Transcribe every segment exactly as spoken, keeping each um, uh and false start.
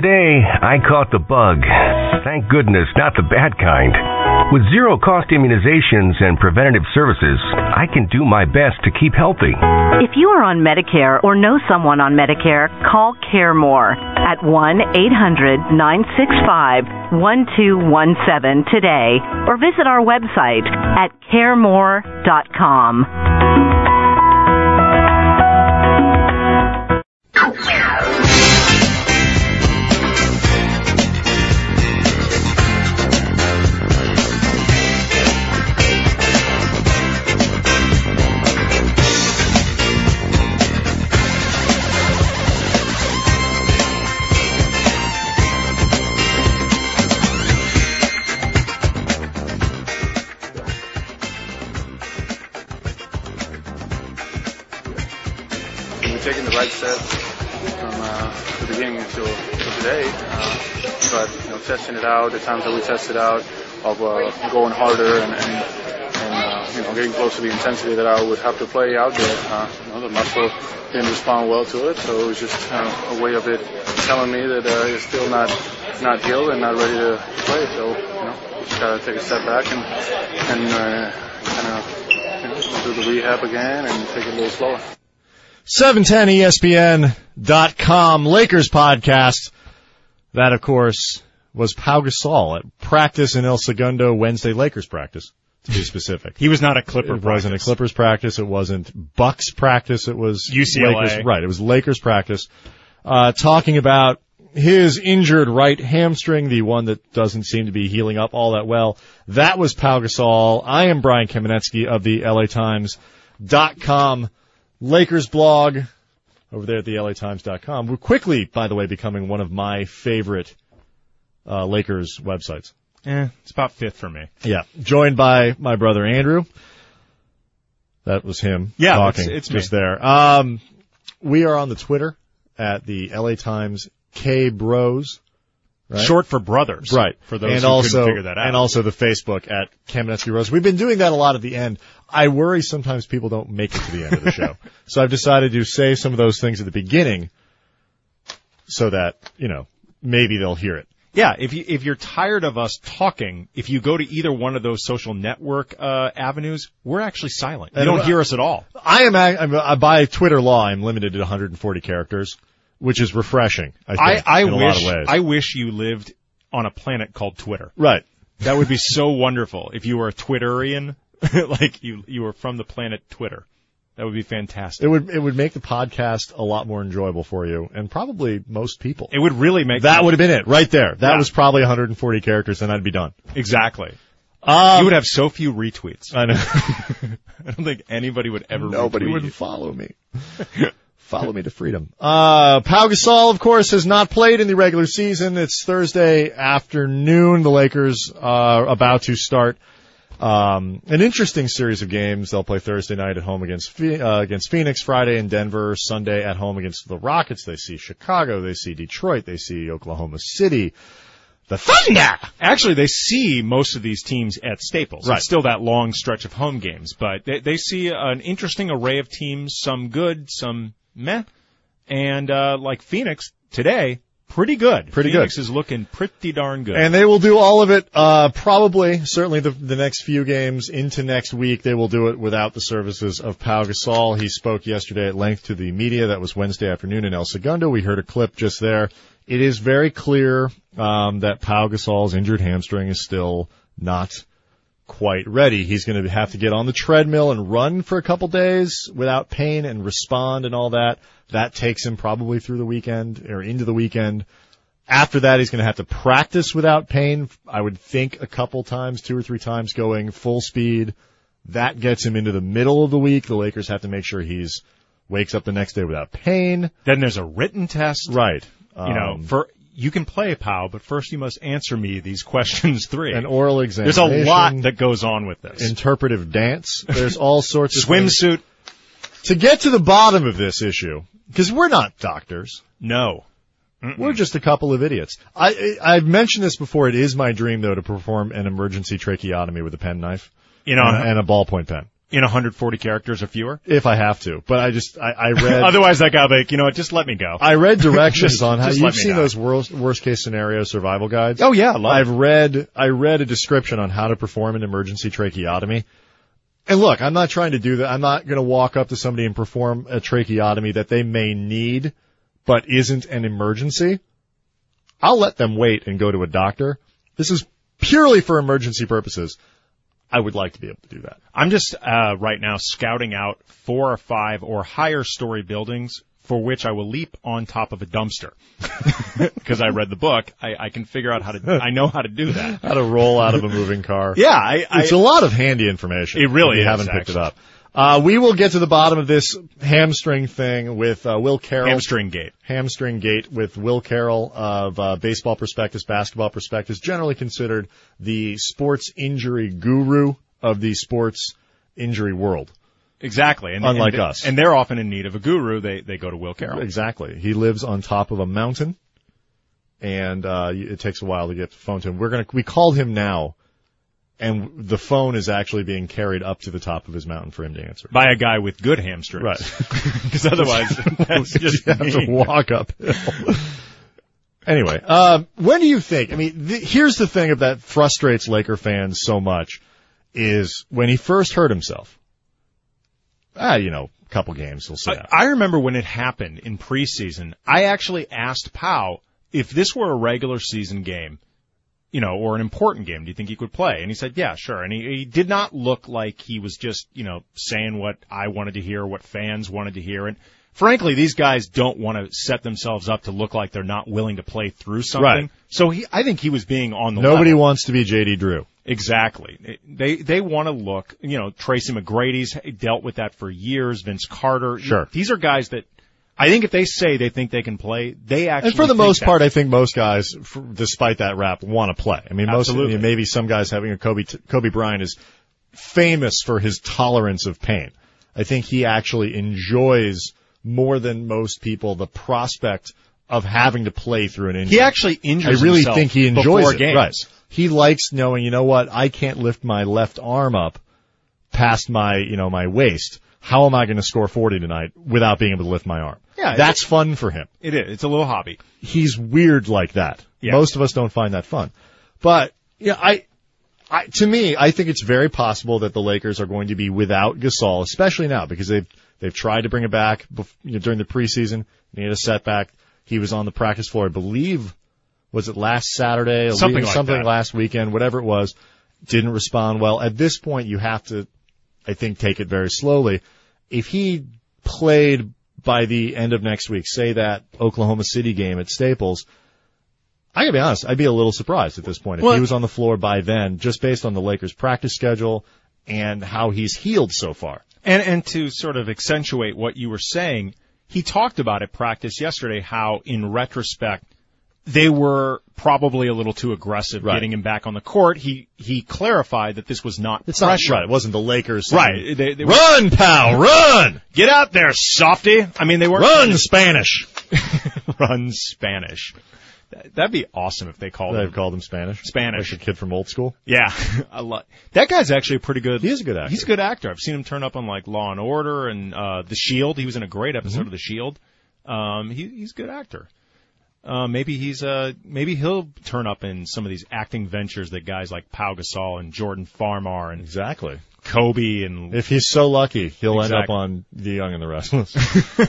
Today, I caught the bug. Thank goodness, not the bad kind. With zero-cost immunizations and preventative services, I can do my best to keep healthy. If you are on Medicare or know someone on Medicare, call CareMore at one eight hundred nine six five one two one seven today or visit our website at caremore dot com. Taking the right steps from uh, the beginning until, until today, uh, but you know, testing it out, the times that we tested out, of uh, going harder and, and, and uh, you know, getting close to the intensity that I would have to play out there. Uh, you know, the muscle didn't respond well to it, so it was just kind of a way of it telling me that uh, it's still not not healed and not ready to play. So you know, just gotta take a step back and and uh, kind of you know, do the rehab again and take it a little slower. seven ten E S P N dot com Lakers podcast. That, of course, was Pau Gasol at practice in El Segundo Wednesday, Lakers practice, to be specific. He was not a Clipper It practice. wasn't a Clippers practice. It wasn't Bucks practice. It was U C L A. Lakers, right, it was Lakers practice. Uh, talking about his injured right hamstring, the one that doesn't seem to be healing up all that well. That was Pau Gasol. I am Brian Kamenetsky of the L A Times dot com Lakers blog over there at the L A Times dot com. We're quickly, by the way, becoming one of my favorite uh, Lakers websites. Eh, it's about fifth for me. Yeah. Joined by my brother Andrew. That was him yeah, talking it's, it's just me. there. Um, we are on the Twitter at the L A Times K Bros. Right? Short for brothers. Right. For those and who also, couldn't figure that out. And also the Facebook at Kamenetsky Rose. We've been doing that a lot at the end. I worry sometimes people don't make it to the end of the show. So I've decided to say some of those things at the beginning so that, you know, maybe they'll hear it. Yeah, if you if you're tired of us talking, if you go to either one of those social network uh avenues, we're actually silent. You And don't uh, hear us at all. I am, I'm, uh, by Twitter law, I'm limited to one hundred forty characters, which is refreshing, I think, I, I in a wish, lot of ways. I wish you lived on a planet called Twitter. Right. That would be so wonderful if you were a Twitterian, like you you were from the planet Twitter. That would be fantastic. It would it would make the podcast a lot more enjoyable for you, and probably most people. It would really make that would have been it right there. That Yeah. was probably one hundred forty characters, and I'd be done. Exactly. Um, you would have so few retweets. I know. I don't think anybody would ever. Nobody retweet would you. follow me. Follow me to freedom. Uh, Pau Gasol, of course, has not played in the regular season. It's Thursday afternoon. The Lakers are about to start um, an interesting series of games. They'll play Thursday night at home against Phe- uh, against Phoenix, Friday in Denver, Sunday at home against the Rockets. They see Chicago. They see Detroit. They see Oklahoma City. The Thunder! Actually, they see most of these teams at Staples. Right. It's still that long stretch of home games, but they, they see an interesting array of teams, some good, some meh, and uh like Phoenix today, pretty good. Pretty Phoenix good. is looking pretty darn good. And they will do all of it, uh, probably, certainly the, the next few games into next week. They will do it without the services of Pau Gasol. He spoke yesterday at length to the media. That was Wednesday afternoon in El Segundo. We heard a clip just there. It is very clear, um, that Pau Gasol's injured hamstring is still not quite ready. He's going to have to get on the treadmill and run for a couple days without pain and respond and all that. That takes him probably through the weekend or into the weekend. After that, he's going to have to practice without pain. I would think a couple times, two or three times going full speed. That gets him into the middle of the week. The Lakers have to make sure he's wakes up the next day without pain. Then there's a written test. Right. You know, Um, for you can play Pau, but first you must answer me these questions three. An oral There's examination. a lot that goes on with this. Interpretive dance. There's all sorts of things. Swimsuit. To get to the bottom of this issue, because we're not doctors. No. Mm-mm. We're just a couple of idiots. I, I, I've mentioned this before. It is my dream, though, to perform an emergency tracheotomy with a penknife You know, and, a, and a ballpoint pen. In one hundred forty characters or fewer? If I have to. But I just, I, I read... Otherwise, that guy will be like, you know what, just let me go. I read directions just, on how... just You've let me seen know. those worst, worst case scenario survival guides? Oh, yeah, I love I've it. read, I read a description on how to perform an emergency tracheotomy. And look, I'm not trying to do that. I'm not going to walk up to somebody and perform a tracheotomy that they may need, but isn't an emergency. I'll let them wait and go to a doctor. This is purely for emergency purposes. I would like to be able to do that. I'm just uh, right now scouting out four or five or higher story buildings for which I will leap on top of a dumpster. Because I read the book, I, I can figure out how to. I know how to do that. How to roll out of a moving car. Yeah, I, I, it's a lot of handy information. It really if you is, haven't picked actually. it up. Uh, we will get to the bottom of this hamstring thing with uh, Will Carroll. Hamstring gate. Hamstring gate with Will Carroll of uh, Baseball Prospectus, Basketball Prospectus, generally considered the sports injury guru of the sports injury world. Exactly. And, Unlike and, us. And they're often in need of a guru. They they go to Will Carroll. Exactly. He lives on top of a mountain, and uh, it takes a while to get the phone to him. We're gonna we called him now. And the phone is actually being carried up to the top of his mountain for him to answer. By a guy with good hamstrings. Right. Because otherwise, that's just you have to walk uphill. Anyway, um, when do you think, I mean, th- here's the thing that frustrates Laker fans so much is when he first hurt himself. Ah, you know, a couple games, he'll see. I, I remember when it happened in preseason, I actually asked Pau if this were a regular season game, you know, or an important game, do you think he could play? And he said, yeah, sure. And he, he did not look like he was just, you know, saying what I wanted to hear, what fans wanted to hear. And frankly, these guys don't want to set themselves up to look like they're not willing to play through something. Right. So he, I think he was being on the Nobody level. wants to be J D Drew. Exactly. They, they want to look, you know, Tracy McGrady's dealt with that for years, Vince Carter. Sure. These are guys that, I think if they say they think they can play, they actually And for the think most that. part, I think most guys, for, despite that rap, want to play. I mean, most, Absolutely. I mean, maybe some guys having a Kobe, Kobe Bryant is famous for his tolerance of pain. I think he actually enjoys more than most people the prospect of having to play through an injury. He actually injures I really himself think he enjoys before it. games. Right. He likes knowing, you know what, I can't lift my left arm up past my, you know, my waist. How am I going to score forty tonight without being able to lift my arm? Yeah, That's fun for him. It is. It's a little hobby. He's weird like that. Yeah. Most of us don't find that fun. But, yeah, I, I, to me, I think it's very possible that the Lakers are going to be without Gasol, especially now because they've, they've tried to bring him back bef- you know, during the preseason. They had a setback. He was on the practice floor, I believe, was it last Saturday? Something like Something that. last weekend, whatever it was. Didn't respond well. At this point, you have to, I think, take it very slowly. If he played by the end of next week, say that Oklahoma City game at Staples, I gotta be honest, I'd be a little surprised at this point if Well, he was on the floor by then, just based on the Lakers' practice schedule and how he's healed so far. And and to sort of accentuate what you were saying, he talked about at practice yesterday how, in retrospect, they were probably a little too aggressive Right. getting him back on the court. He he clarified that this was not It's pressure. not right. It wasn't the Lakers saying, Right. They, they were, Run, pal, run! get out there, softy. I mean, they weren't Run, Spanish! run Spanish. That- That'd be awesome if they called They've him called him Spanish. Spanish. Like a kid from old school. Yeah, I lo- that guy's actually a pretty good. He is a good actor. He's a good actor. I've seen him turn up on like Law and Order and uh The Shield. He was in a great episode Mm-hmm. of The Shield. Um, he, he's a good actor. Uh, maybe he's uh maybe he'll turn up in some of these acting ventures that guys like Pau Gasol and Jordan Farmar and Exactly. Kobe and If he's so lucky, he'll end up Exactly. on The Young and the Restless.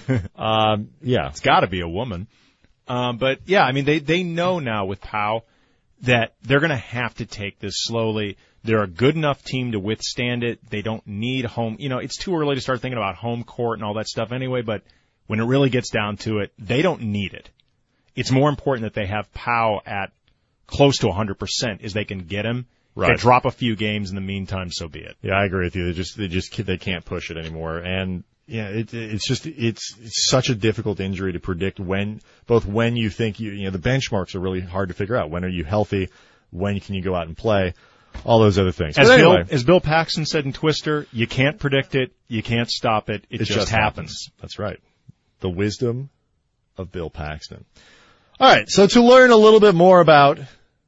um, yeah. it's got to be a woman. Um, but yeah, I mean they they know now with Pau that they're going to have to take this slowly. They're a good enough team to withstand it. They don't need home. You know, it's too early to start thinking about home court and all that stuff anyway. But when it really gets down to it, they don't need it. It's more important that they have Pau at close to one hundred percent as they can get him. Right. If they drop a few games in the meantime, so be it. Yeah, I agree with you. They just, they just, they can't push it anymore. And yeah, it, it's just, it's, it's such a difficult injury to predict when, both when you think you, you know, the benchmarks are really hard to figure out. When are you healthy? When can you go out and play? All those other things. As But anyway, Bill, as Bill Paxton said in Twister, you can't predict it, you can't stop it, it, it just, happens. That's right. The wisdom of Bill Paxton. All right. So to learn a little bit more about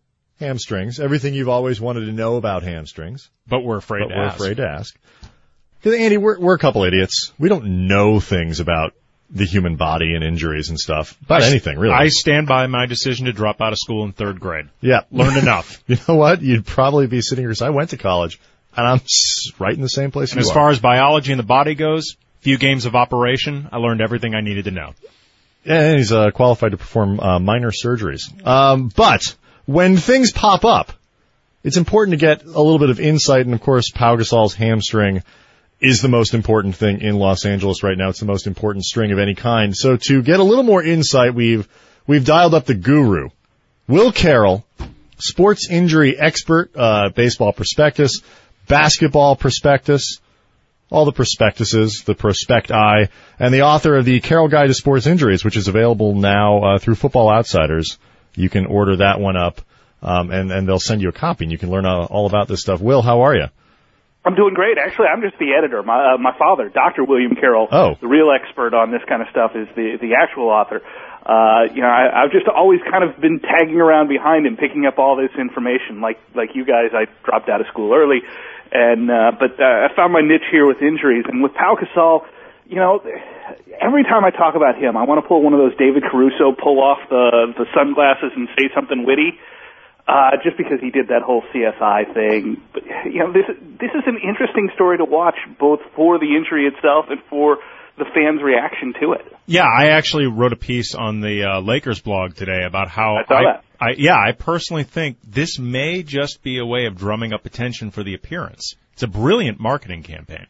hamstrings, everything you've always wanted to know about hamstrings, But we're afraid but to we're ask. afraid to ask. Because, Andy, we're, we're a couple idiots. We don't know things about the human body and injuries and stuff. About I, anything, really. I stand by my decision to drop out of school in third grade. Yeah. Learned enough. You know what? You'd probably be sitting here. I went to college, and I'm right in the same place and you as are. far as biology and the body goes, few games of operation, I learned everything I needed to know. Yeah, and he's uh, qualified to perform uh, minor surgeries. Um, but when things pop up, it's important to get a little bit of insight, and, of course, Pau Gasol's hamstring is the most important thing in Los Angeles right now. It's the most important string of any kind. So to get a little more insight, we've we've dialed up the guru, Will Carroll, sports injury expert, uh, baseball prospectus, basketball prospectus, all the prospectuses, the prospecti, and the author of the Carroll Guide to Sports Injuries, which is available now uh, through Football Outsiders. You can order that one up, um, and, and they'll send you a copy, and you can learn uh, all about this stuff. Will, how are you? I'm doing great. Actually, I'm just the editor. My uh, my father, Doctor William Carroll, oh. the real expert on this kind of stuff, is the the actual author. Uh, you know, I, I've just always kind of been tagging around behind him, picking up all this information. Like like you guys, I dropped out of school early, and uh, but uh, I found my niche here with injuries. And with Pau Gasol, you know, every time I talk about him, I want to pull one of those David Caruso, pull off the the sunglasses and say something witty. Uh, just because he did that whole C S I thing. But, you know, this, this is an interesting story to watch, both for the injury itself and for the fans' reaction to it. Yeah, I actually wrote a piece on the uh, Lakers blog today about how I saw I, that. I, yeah, I personally think this may just be a way of drumming up attention for the appearance. It's a brilliant marketing campaign.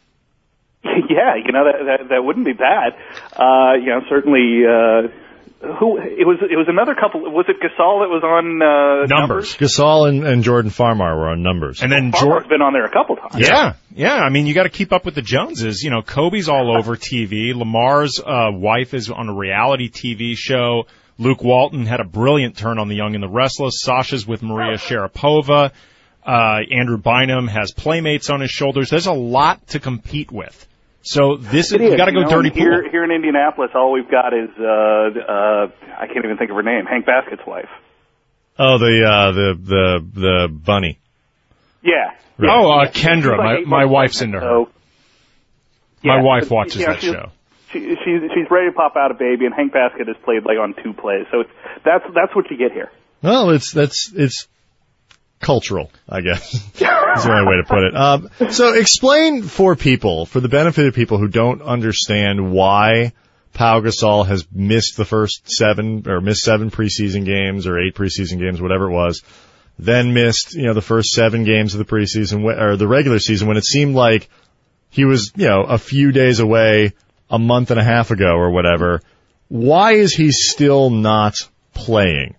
Yeah, you know, that, that, that wouldn't be bad. Uh, you know, certainly, uh, Who it was? It was another couple. Was it Gasol that was on uh, numbers? numbers? Gasol and, and Jordan Farmar were on numbers, and then Farmar's Jordan been on there a couple times. Yeah, yeah. I mean, you got to keep up with the Joneses. You know, Kobe's all over T V. Lamar's uh, wife is on a reality T V show. Luke Walton had a brilliant turn on The Young and the Restless. Sasha's with Maria Sharapova. Uh, Andrew Bynum has Playmates on his shoulders. There's a lot to compete with. So this is, you got to go you know, dirty here, pool. Here in Indianapolis, all we've got is uh, uh, I can't even think of her name. Hank Baskett's wife. Oh, the uh, the the the bunny. Yeah. Right. Oh, uh, Kendra. Like my my wife's into her. So, my yeah, wife but, watches you know, that she's, show. She, she's she's ready to pop out a baby, and Hank Baskett has played like on two plays. So it's, that's that's what you get here. Well, it's that's it's cultural, I guess. That's the only way to put it. Um, so explain for people, for the benefit of people who don't understand why Pau Gasol has missed the first seven or missed seven preseason games or eight preseason games, whatever it was, then missed, you know, the first seven games of the preseason or the regular season when it seemed like he was, you know, a few days away a month and a half ago or whatever. Why is he still not playing?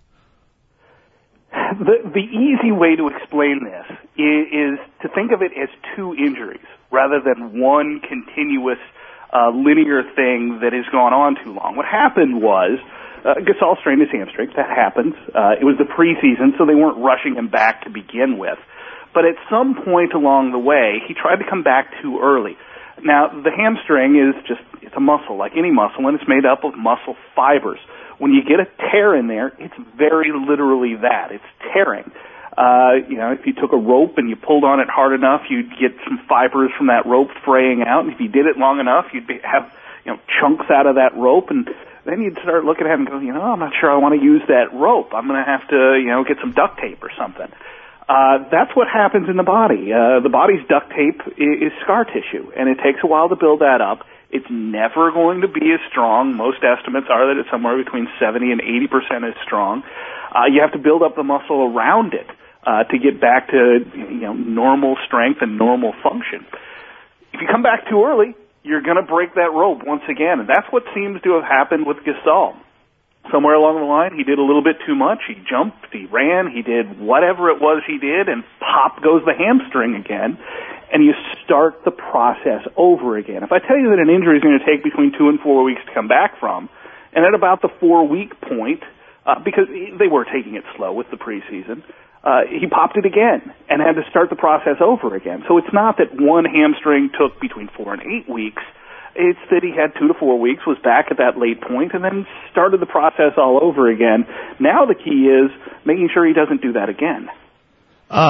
The, the easy way to explain this is, is to think of it as two injuries rather than one continuous uh, linear thing that has gone on too long. What happened was uh, Gasol strained his hamstring. That happens. Uh, it was the preseason, so they weren't rushing him back to begin with. But at some point along the way, he tried to come back too early. Now, the hamstring is just, it's a muscle, like any muscle, and it's made up of muscle fibers. When you get a tear in there, it's very literally that. It's tearing. Uh, you know, if you took a rope and you pulled on it hard enough, you'd get some fibers from that rope fraying out. And if you did it long enough, you'd be, have, you know, chunks out of that rope. And then you'd start looking at it and go, you know, I'm not sure I want to use that rope. I'm going to have to, you know, get some duct tape or something. Uh, that's what happens in the body. Uh, the body's duct tape is, is scar tissue, and it takes a while to build that up. It's never going to be as strong. Most estimates are that it's somewhere between seventy and eighty percent as strong. Uh, you have to build up the muscle around it uh, to get back to, you know, normal strength and normal function. If you come back too early, you're going to break that rope once again, and that's what seems to have happened with Gasol. Somewhere along the line, he did a little bit too much. He jumped, he ran, he did whatever it was he did, and pop goes the hamstring again. And you start the process over again. If I tell you that an injury is going to take between two and four weeks to come back from, and at about the four-week point, uh, because they were taking it slow with the preseason, uh, he popped it again and had to start the process over again. So it's not that one hamstring took between four and eight weeks. It's that he had two to four weeks, was back at that late point, and then started the process all over again. Now the key is making sure he doesn't do that again. Um,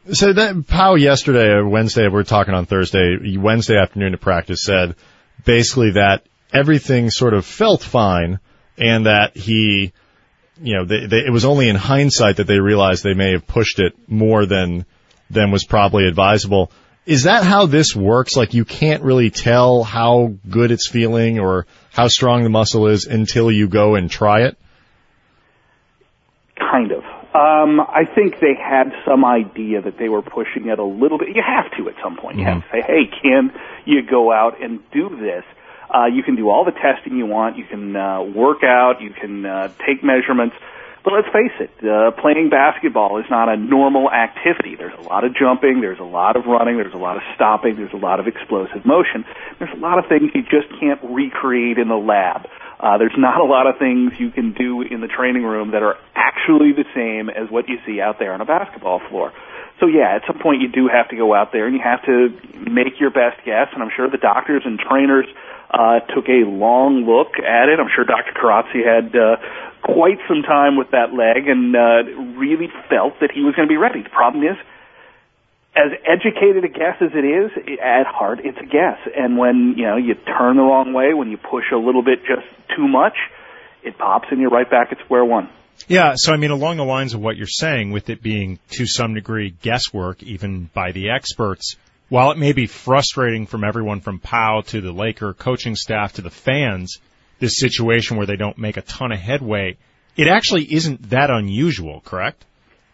So that Pau yesterday or Wednesday, we're talking on Thursday, Wednesday afternoon at practice said basically that everything sort of felt fine and that he, you know, they, they, it was only in hindsight that they realized they may have pushed it more than than was probably advisable. Is that how this works? Like you can't really tell how good it's feeling or how strong the muscle is until you go and try it? Kind of. Um, I think they had some idea that they were pushing it a little bit. You have to at some point. You Mm-hmm. have to say, hey, can you go out and do this? Uh, you can do all the testing you want. You can uh, work out. You can uh, take measurements. But let's face it, uh, playing basketball is not a normal activity. There's a lot of jumping. There's a lot of running. There's a lot of stopping. There's a lot of explosive motion. There's a lot of things you just can't recreate in the lab. Uh, there's not a lot of things you can do in the training room that are actually the same as what you see out there on a basketball floor. So yeah, at some point you do have to go out there and you have to make your best guess, and I'm sure the doctors and trainers uh, took a long look at it. I'm sure Doctor Karatzi had uh, quite some time with that leg and uh, really felt that he was going to be ready. The problem is, as educated a guess as it is, at heart, it's a guess. And when, you know, you turn the wrong way, when you push a little bit just too much, it pops and you're right back at square one. Yeah, so I mean, along the lines of what you're saying, with it being to some degree guesswork, even by the experts, while it may be frustrating from everyone from Pau to the Laker coaching staff to the fans, this situation where they don't make a ton of headway, it actually isn't that unusual, correct?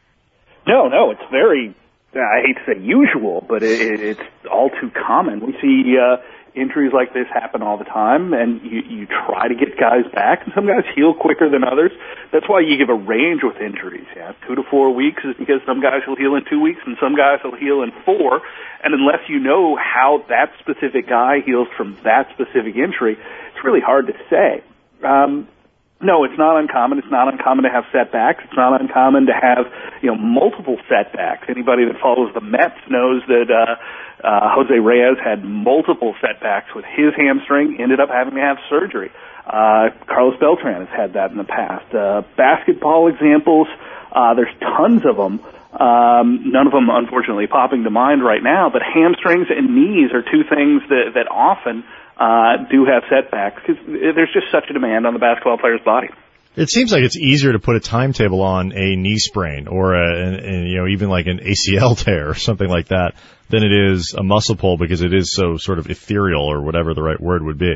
No, no, it's very, I hate to say usual, but it, it's all too common. We see uh, injuries like this happen all the time, and you, you try to get guys back, and some guys heal quicker than others. That's why you give a range with injuries. Yeah, two to four weeks is because some guys will heal in two weeks, and some guys will heal in four. And unless you know how that specific guy heals from that specific injury, it's really hard to say. Um, No, it's not uncommon. It's not uncommon to have setbacks. It's not uncommon to have, you know, multiple setbacks. Anybody that follows the Mets knows that uh, uh, Jose Reyes had multiple setbacks with his hamstring, ended up having to have surgery. Uh, Carlos Beltran has had that in the past. Uh, basketball examples, uh, there's tons of them. Um, none of them, unfortunately, popping to mind right now, but hamstrings and knees are two things that, that often Uh, do have setbacks because there's just such a demand on the basketball player's body. It seems like it's easier to put a timetable on a knee sprain or a, an, an, you know, even like an A C L tear or something like that than it is a muscle pull because it is so sort of ethereal or whatever the right word would be.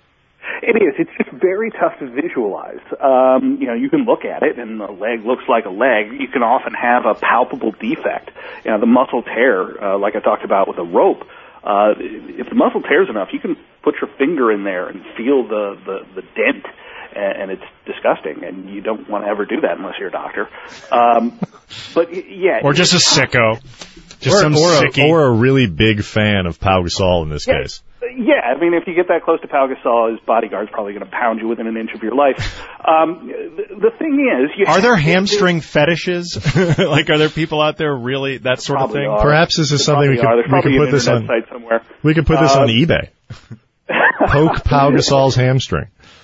It is. It's just very tough to visualize. Um, you know, you can look at it and the leg looks like a leg. You can often have a palpable defect. You know, the muscle tear, uh, like I talked about with a rope. Uh, if the muscle tears enough, you can put your finger in there and feel the, the, the dent, and, and it's disgusting, and you don't want to ever do that unless you're a doctor. Um, but, yeah. Or just a sicko. Just or, some or, sicky. a, or a really big fan of Pau Gasol in this yeah. case. Yeah, I mean, if you get that close to Pau Gasol, his bodyguard's probably going to pound you within an inch of your life. Um, the, the thing is... You are there to, hamstring fetishes? Like, are there people out there really, that sort of thing? Are. Perhaps this is there something we could, we could put this on... Site somewhere. We could put this um, on eBay. Poke Pau Gasol's hamstring.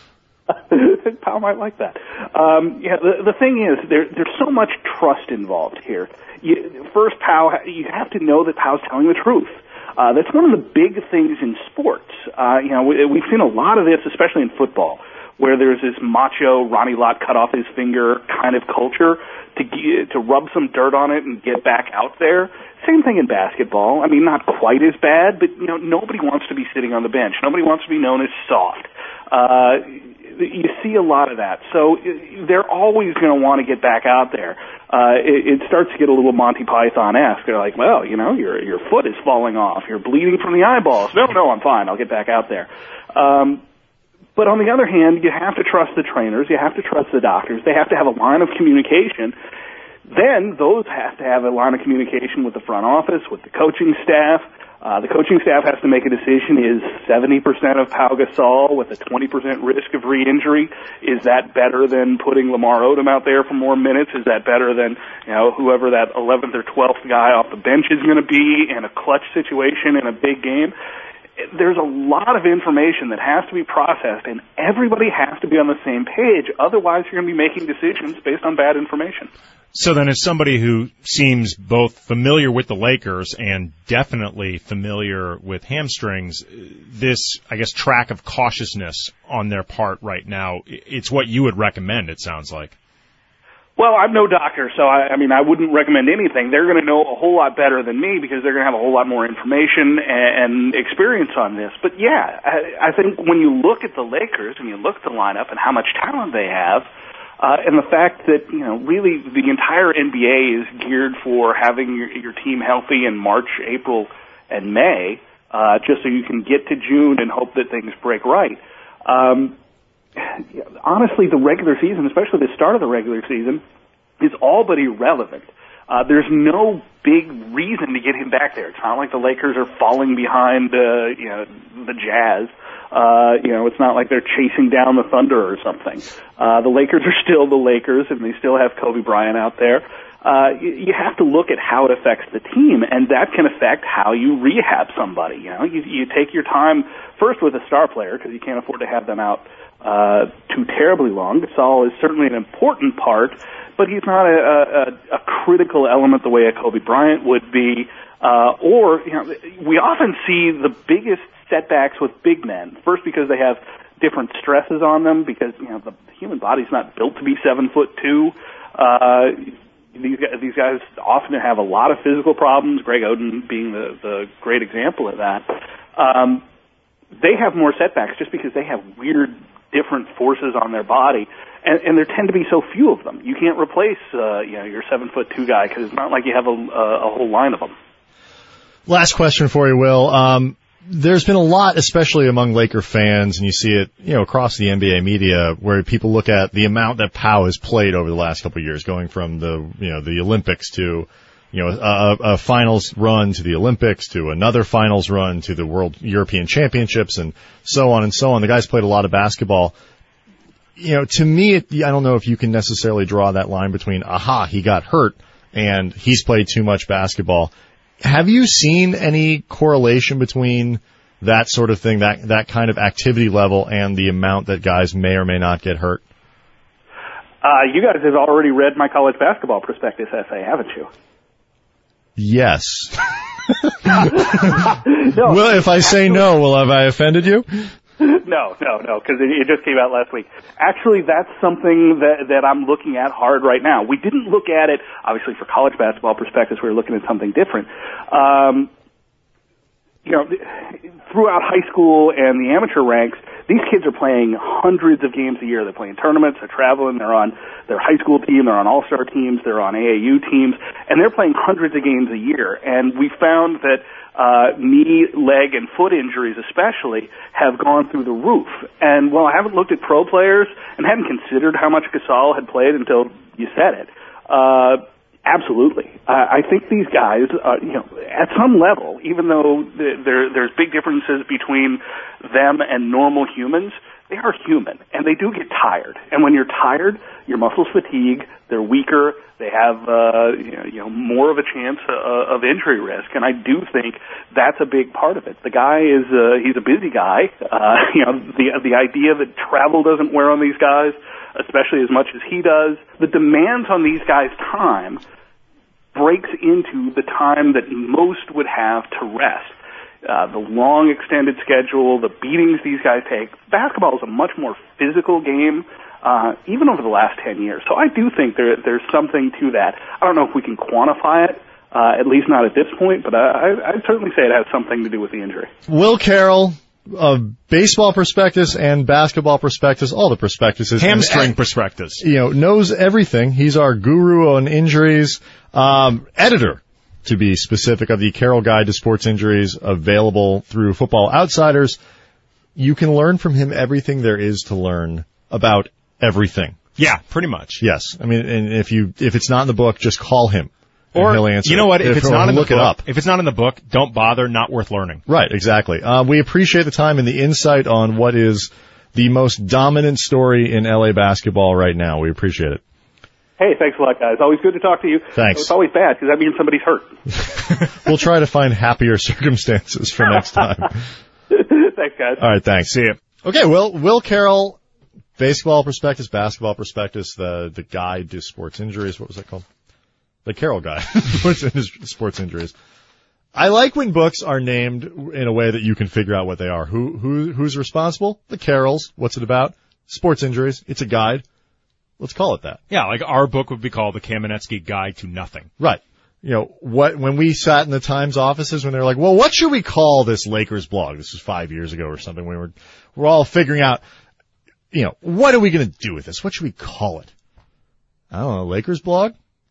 Pau might like that. Um, yeah, the, the thing is, there, there's so much trust involved here. You, first, Pau, you have to know that Pau's telling the truth. Uh, that's one of the big things in sports. Uh, you know, we, we've seen a lot of this, especially in football, where there's this macho Ronnie Lott cut off his finger kind of culture to get, to rub some dirt on it and get back out there. Same thing in basketball. I mean, not quite as bad, but you know, nobody wants to be sitting on the bench. Nobody wants to be known as soft. Uh, you see a lot of that. So they're always going to want to get back out there. Uh, it, it starts to get a little Monty Python-esque. They're like, well, you know, your your foot is falling off. You're bleeding from the eyeballs. No, no, I'm fine. I'll get back out there. Um, but on the other hand, you have to trust the trainers. You have to trust the doctors. They have to have a line of communication. Then those have to have a line of communication with the front office, with the coaching staff. Uh, the coaching staff has to make a decision. Is seventy percent of Pau Gasol with a twenty percent risk of re-injury, is that better than putting Lamar Odom out there for more minutes? Is that better than, you know, whoever that eleventh or twelfth guy off the bench is going to be in a clutch situation in a big game? there's a lot of information that has to be processed, and everybody has to be on the same page. Otherwise, you're going to be making decisions based on bad information. So then, as somebody who seems both familiar with the Lakers and definitely familiar with hamstrings, this, I guess, track of cautiousness on their part right now, it's what you would recommend, it sounds like. Well, I'm no doctor, so I, I mean, I wouldn't recommend anything. They're going to know a whole lot better than me because they're going to have a whole lot more information and, and experience on this. But yeah, I, I think when you look at the Lakers and you look at the lineup and how much talent they have, uh, and the fact that, you know, really the entire N B A is geared for having your, your team healthy in March, April, and May, uh, just so you can get to June and hope that things break right. Um, honestly, the regular season, especially the start of the regular season, is all but irrelevant. Uh, there's no big reason to get him back there. It's not like the Lakers are falling behind, uh, you know, the Jazz. Uh, you know, it's not like they're chasing down the Thunder or something. Uh, the Lakers are still the Lakers, and they still have Kobe Bryant out there. Uh, you, you have to look at how it affects the team, and that can affect how you rehab somebody. You know, you, you take your time first with a star player because you can't afford to have them out uh, too terribly long. Gasol is certainly an important part, but he's not a, a, a critical element the way a Kobe Bryant would be. Uh, or, you know, we often see the biggest setbacks with big men. First, because they have different stresses on them, because, you know, the human body's not built to be seven foot two. Uh, these guys, these guys often have a lot of physical problems. Greg Oden being the, the great example of that. Um, they have more setbacks just because they have weird, different forces on their body. And, and there tend to be so few of them. You can't replace, uh, you know, your seven foot two guy because it's not like you have a, a, a whole line of them. Last question for you, Will. Um, there's been a lot, especially among Laker fans, and you see it, you know, across the N B A media, where people look at the amount that Pau has played over the last couple of years, going from the, you know, the Olympics to, you know, a, a finals run to the Olympics to another finals run to the World European Championships and so on and so on. The guy's played a lot of basketball. You know, to me, it, I don't know if you can necessarily draw that line between, aha, he got hurt and he's played too much basketball. Have you seen any correlation between that sort of thing, that that kind of activity level, and the amount that guys may or may not get hurt? Uh, you guys have already read my college basketball prospectus essay, haven't you? Yes. No. Well, if I say no, will have I offended you? No, no, no, because it, it just came out last week. Actually, that's something that, that I'm looking at hard right now. We didn't look at it, obviously, for college basketball perspectives. We were looking at something different. Um, you know, throughout high school and the amateur ranks, these kids are playing hundreds of games a year. They're playing tournaments, they're traveling, they're on their high school team, they're on all-star teams, they're on A A U teams, and they're playing hundreds of games a year. And we found that Uh, knee, leg, and foot injuries especially have gone through the roof. And while I haven't looked at pro players and hadn't considered how much Gasol had played until you said it, uh, absolutely. Uh, I think these guys, uh, you know, at some level, even though there, there's big differences between them and normal humans, they are human, and they do get tired. And when you're tired, your muscles fatigue, they're weaker, they have uh, you know, you know more of a chance uh, of injury risk, and I do think that's a big part of it. The guy is uh, he's a busy guy. Uh, you know, the the idea that travel doesn't wear on these guys, especially as much as he does, the demands on these guys' time breaks into the time that most would have to rest. Uh, the long extended schedule, the beatings these guys take. Basketball is a much more physical game, uh, even over the last ten years. So I do think there, there's something to that. I don't know if we can quantify it, uh, at least not at this point, but I, I'd certainly say it has something to do with the injury. Will Carroll, uh, baseball prospectus and basketball prospectus, all the prospectuses. Hamstring and, prospectus. You know, knows everything. He's our guru on injuries, um, editor, to be specific, of the Carroll Guide to Sports Injuries, available through Football Outsiders. You can learn from him everything there is to learn about everything. Yeah, pretty much. Yes. I mean, and if you, if it's not in the book, just call him. Or, he'll answer. You know what? If, if it's not in the look book, it up. if it's not in the book, don't bother, not worth learning. Right, exactly. Uh, we appreciate the time and the insight on what is the most dominant story in L A basketball right now. We appreciate it. Hey, thanks a lot, guys. Always good to talk to you. Thanks. It's always bad because that means somebody's hurt. We'll try to find happier circumstances for next time. Thanks, guys. All right, thanks. See ya. Okay, Will Will Carroll, baseball prospectus, basketball prospectus, the the guide to sports injuries. What was that called? The Carroll guide, sports, sports injuries. I like when books are named in a way that you can figure out what they are. Who who who's responsible? The Carrolls. What's it about? Sports injuries. It's a guide. Let's call it that. Yeah, like our book would be called The Kamenetsky Guide to Nothing. Right. You know, what, when we sat in the Times offices when they were like, well, what should we call this Lakers blog? This was five years ago or something. We were, we're all figuring out, you know, what are we going to do with this? What should we call it? I don't know, Lakers blog?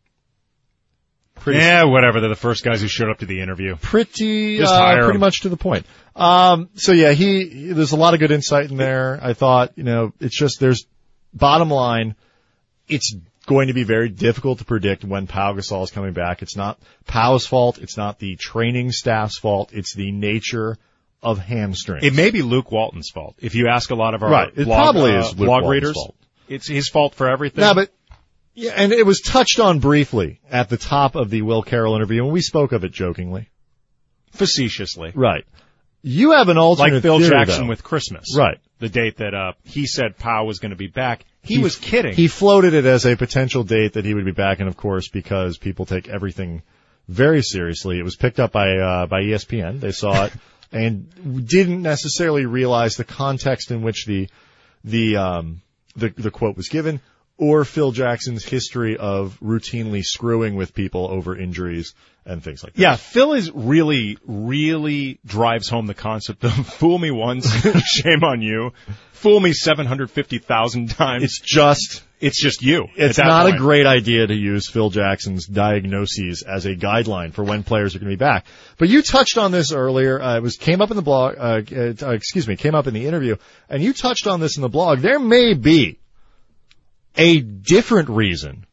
Pretty yeah, whatever. They're the first guys who showed up to the interview. Pretty, Just uh, hire pretty them. much to the point. Um, so yeah, he, there's a lot of good insight in there. I thought, you know, it's just, there's, bottom line, it's going to be very difficult to predict when Pau Gasol is coming back. It's not Pau's fault. It's not the training staff's fault. It's the nature of hamstrings. It may be Luke Walton's fault. If you ask a lot of our right. it blog, probably uh, is Luke blog Walton's readers, fault. It's his fault for everything. No, but yeah, and it was touched on briefly at the top of the Will Carroll interview, and we spoke of it jokingly. Facetiously. Right. You have an alternate Like Phil theory, Jackson though. with Christmas. Right. The date that uh he said Pau was going to be back. He, He- was kidding. He floated it as a potential date that he would be back, and of course, because people take everything very seriously, it was picked up by uh, by E S P N. They saw it and didn't necessarily realize the context in which the the um the the quote was given, or Phil Jackson's history of routinely screwing with people over injuries and things like that. Yeah, Phil is really, really drives home the concept of fool me once, shame on you. Fool me seven hundred fifty thousand times. It's just It's just you. It's at that not point. a great idea to use Phil Jackson's diagnoses as a guideline for when players are going to be back. But you touched on this earlier. Uh, it was came up in the blog. Uh, uh, excuse me, came up in the interview, and you touched on this in the blog. There may be a different reason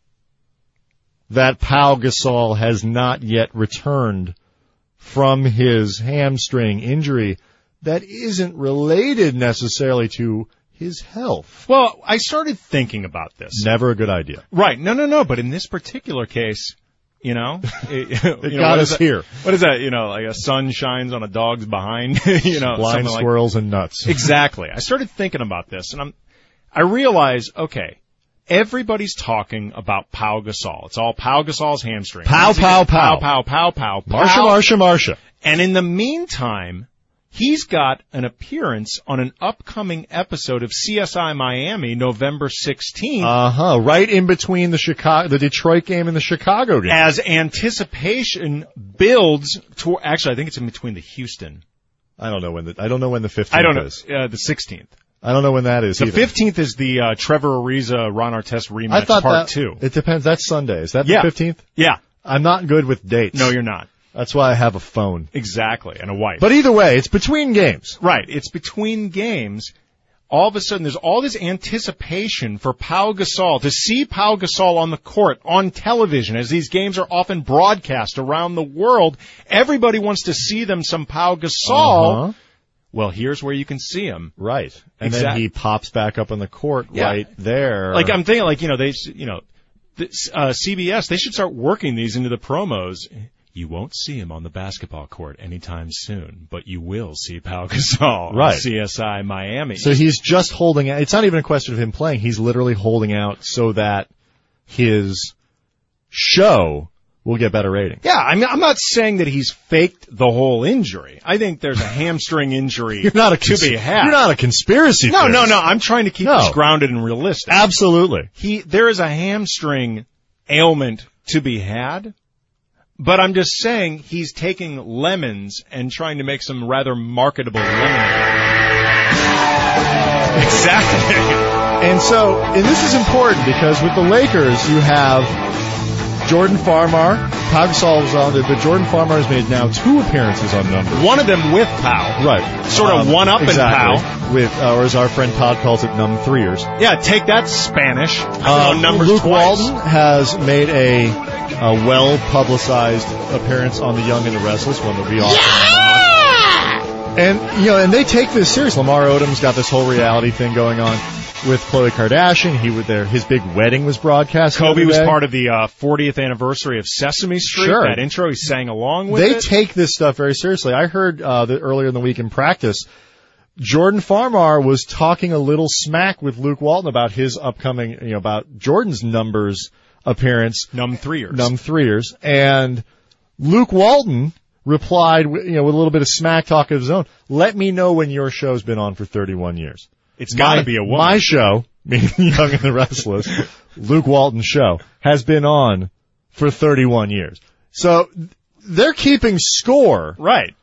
that Pau Gasol has not yet returned from his hamstring injury that isn't related necessarily to his health. Well, I started thinking about this. Never a good idea. Right. No, no, no. But in this particular case, you know, it, It you know, got what us is that- here. What is that? You know, like a sun shines on a dog's behind, you know, Blind something like squirrels and nuts. Exactly. I started thinking about this, and I'm, I realize, okay, everybody's talking about Pau Gasol. It's all Pau Gasol's hamstring. Pow, pow, pow. Pow, pow, pow, pow. Marsha, pow. Marsha, Marsha. And in the meantime, he's got an appearance on an upcoming episode of C S I Miami, November sixteenth. Uh-huh. Right in between the Chicago, the Detroit game and the Chicago game. As anticipation builds to, actually, I think it's in between the Houston. I don't know when the, I don't know when the fifteenth I don't know, is. uh, the sixteenth. I don't know when that is The either. fifteenth is the uh, Trevor Ariza, Ron Artest rematch, I thought part that, two. It depends. That's Sunday. Is that Yeah. the fifteenth? Yeah. I'm not good with dates. No, you're not. That's why I have a phone. Exactly. And a wife. But either way, it's between games. Right. It's between games. All of a sudden, there's all this anticipation for Pau Gasol, to see Pau Gasol on the court, on television, as these games are often broadcast around the world. Everybody wants to see them some Pau Gasol. Uh-huh. Well, here's where you can see him. Right. And then Exact- he pops back up on the court Yeah. right there. Like, I'm thinking, like, you know, they, sh- you know, this, uh, C B S, they should start working these into the promos. You won't see him on the basketball court anytime soon, but you will see Pau Gasol Right. on C S I Miami. So he's just holding out. It's not even a question of him playing. He's literally holding out so that his show will get better ratings. Yeah, I mean, I'm not saying that he's faked the whole injury. I think there's a hamstring injury You're not a to cons- be had. You're not a conspiracy no, theorist. no, no. I'm trying to keep No. this grounded and realistic. Absolutely. He, there is a hamstring ailment to be had, but I'm just saying he's taking lemons and trying to make some rather marketable lemonade. Exactly. And so, and this is important because with the Lakers, you have Jordan Farmar. Pau Gasol was on it, but Jordan Farmar has made now two appearances on numbers. One of them with Pau. Right. Sort of Um, one up in exactly. Pau. With, uh, or as our friend Todd calls it, num threeers. Yeah, take that, Spanish. I Uh, know numbers Luke twice. Walton has made a, a well-publicized appearance on The Young and the Restless, one that we all And, you know, and they take this serious. Lamar Odom's got this whole reality thing going on. with Khloe Kardashian. He was there. His big wedding was broadcast. Kobe was part of the uh, fortieth anniversary of Sesame Street. Sure. That intro, he sang along with they it. They take this stuff very seriously. I heard uh, that earlier in the week in practice, Jordan Farmar was talking a little smack with Luke Walton about his upcoming, you know, about Jordan's numbers appearance. Num three years. Num three years. And Luke Walton replied, you know, with a little bit of smack talk of his own. Let me know when your show's been on for thirty-one years. It's got to be a woman. My show, meaning Young and the Restless, Luke Walton's show, has been on for thirty-one years. So they're keeping score. Right.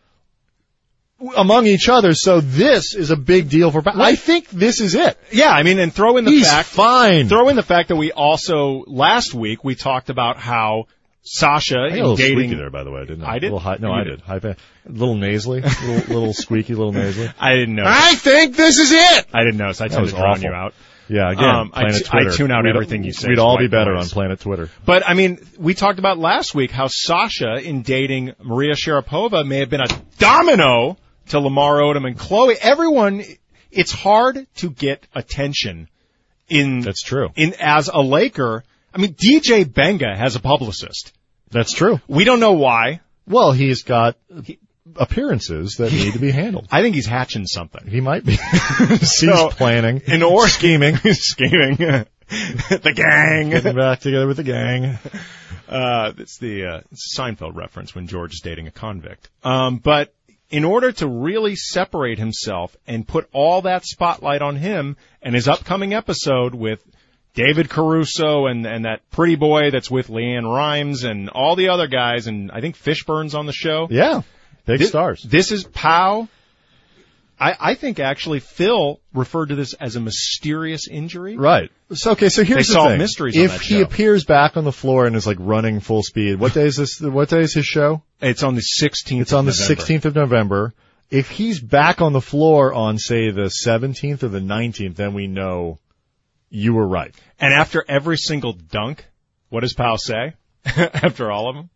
Among each other, so this is a big deal for. I think this is it. Yeah, I mean, and throw in the He's fact, fine. Throw in the fact that we also last week we talked about how Sasha I got a in little dating squeaky there, by the way, didn't I? I did. A little high, no, You I did. did. High, a little nasally, little, little squeaky, little nasally. I didn't know. I think this is it. I didn't notice. I That tend was to drown awful. you out. Yeah, again, Um, I Planet t- I Twitter. tune out We'd- everything you say. We'd It's all white be better noise. on Planet Twitter. But, I mean, we talked about last week how Sasha, in dating Maria Sharapova, may have been a domino to Lamar Odom and Khloe. Everyone, it's hard to get attention in, That's true. in, as a Laker. I mean, D J Benga has a publicist. That's true. We don't know why. Well, he's got appearances that need to be handled. I think he's hatching something. He might be. He's So, planning. In or scheming. scheming. The gang. Getting back together with the gang. Uh, it's the uh, it's a Seinfeld reference when George is dating a convict. Um, but in order to really separate himself and put all that spotlight on him and his upcoming episode with David Caruso and, and that pretty boy that's with Leanne Rimes and all the other guys, and I think Fishburne's on the show. Yeah. Big This, stars. This is Pow. I, I think actually Phil referred to this as a mysterious injury. Right. So, okay, so here's They the solve thing. mysteries on If that he show. appears back on the floor and is like running full speed, what day is this? What day is his show? It's on the sixteenth. It's on the November. sixteenth of November. If he's back on the floor on, say, the seventeenth or the nineteenth, then we know you were right. And after every single dunk, what does Powell say? After all of them?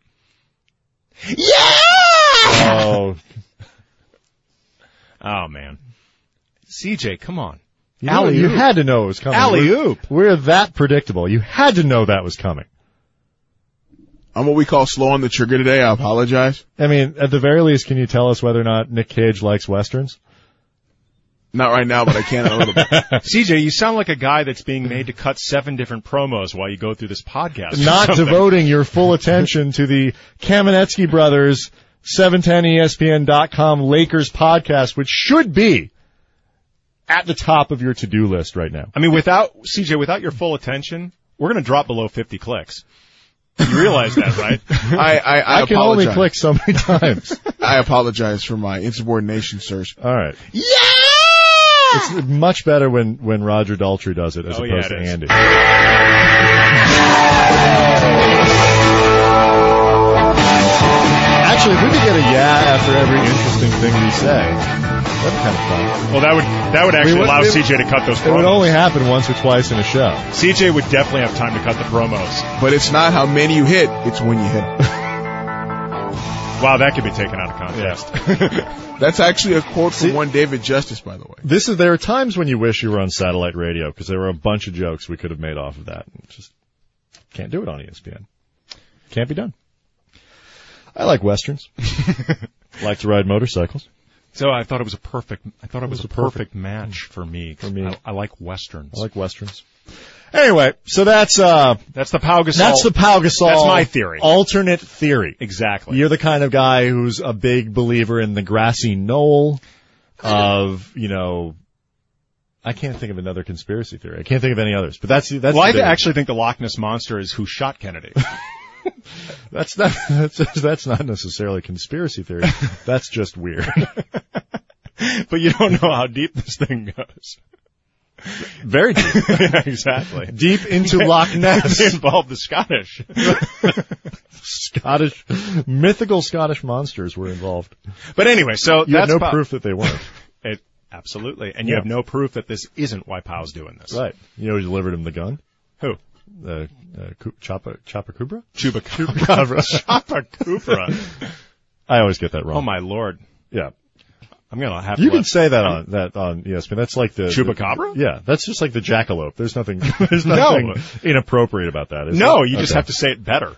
Yeah! Oh, Oh, man. C J, come on. you, know, you Alley-oop. had to know it was coming. Alley-oop. We're, we're that predictable. You had to know that was coming. I'm what we call slow on the trigger today. I apologize. I mean, at the very least, can you tell us whether or not Nick Cage likes Westerns? Not right now, but I can in a little bit. C J, you sound like a guy that's being made to cut seven different promos while you go through this podcast. or Not something. devoting your full attention to the Kamenetsky Brothers seven ten E S P N dot com Lakers podcast, which should be at the top of your to-do list right now. I mean, without, C J, without your full attention, we're going to drop below fifty clicks. You realize that, right? I, I, I, I can apologize. only click so many times. I apologize for my insubordination, sirs. All right. Yeah! It's much better when, when Roger Daltrey does it as Oh, yeah, opposed it to is. Andy. Actually, if we could get a yeah after every interesting thing we say, that'd be kind of fun. Well, that would that would actually We would- allow it- C J to cut those It would promos. only happen once or twice in a show. C J would definitely have time to cut the promos. But it's not how many you hit, it's when you hit. Wow, that could be taken out of context. That's actually a quote from one David Justice, by the way. This is, there are times when you wish you were on satellite radio because there were a bunch of jokes we could have made off of that. Just can't do it on E S P N. Can't be done. I like Westerns. Like to ride motorcycles. So I thought it was a perfect. I thought it was, was a a perfect, perfect- match for me. For me. I, I like westerns. I like Westerns. Anyway, so that's, uh, That's the Pau Gasol. that's the Pau Gasol. That's my theory. Alternate theory. Exactly. You're the kind of guy who's a big believer in the grassy knoll of, you know, I can't think of another conspiracy theory. I can't think of any others, but that's, that's, well, I the big- actually think the Loch Ness Monster is who shot Kennedy. that's not, that's, that's not necessarily a conspiracy theory. That's just weird. But you don't know how deep this thing goes. Very deep. Yeah, exactly. Deep into Loch Ness. They involved the Scottish. Scottish, mythical Scottish monsters were involved. But anyway, so You have that's no Pau- proof that they weren't. It, absolutely. And you Yeah. have no proof that this isn't why Pau's doing this. Right. You know who delivered him the gun? Who? Uh, uh, Ku- Chapa, Chapa Kubra? Chupacabra. Chupacabra. I always get that wrong. Oh, my Lord. Yeah. I'm gonna have to. You can let, say that on that on E S P N. That's like the Chupacabra. The, yeah, that's just like the jackalope. There's nothing. There's nothing No. inappropriate about that. Is No, there? you just Okay. have to say it better.